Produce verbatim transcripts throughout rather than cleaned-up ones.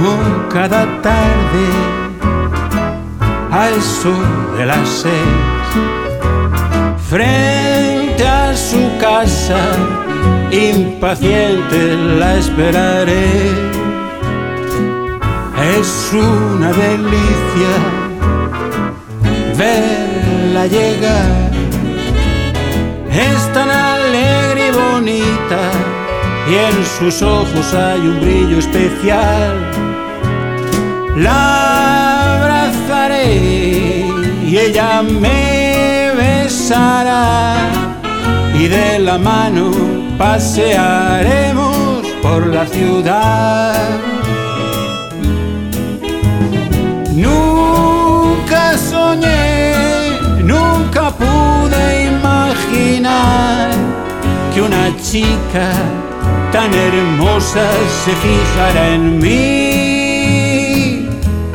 como cada tarde a eso de las seis, frente a su casa, impaciente la esperaré. Es una delicia verla llegar, es tan alegre y bonita, y en sus ojos hay un brillo especial. La abrazaré y ella me besará, y de la mano pasearemos por la ciudad. Nunca soñé, nunca pude imaginar que una chica tan hermosa se fijara en mí.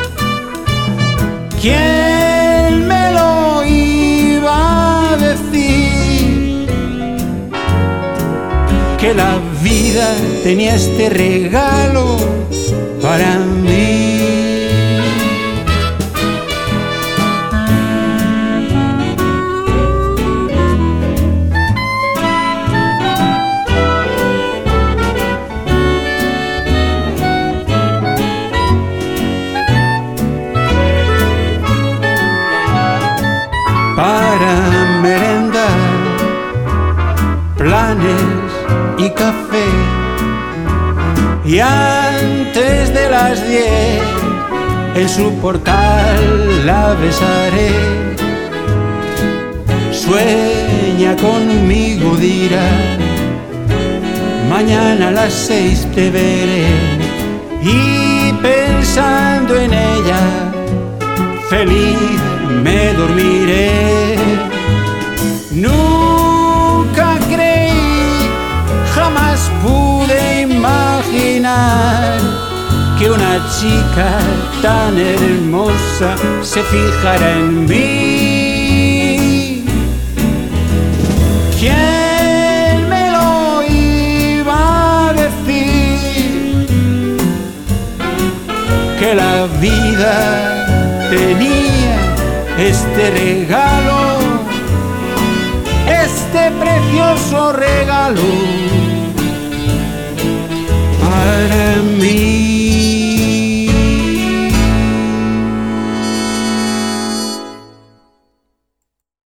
¿Quién me lo iba a decir? Que la vida tenía este regalo para mí. Para merendar, planes y café, y antes de las diez en su portal la besaré. Sueña conmigo, dirá, mañana a las seis te veré, y pensando en ella feliz me dormiré. Nunca creí, jamás pude imaginar que una chica tan hermosa se fijara en mí. ¿Quién me lo iba a decir? Que la vida tenía este regalo, este precioso regalo.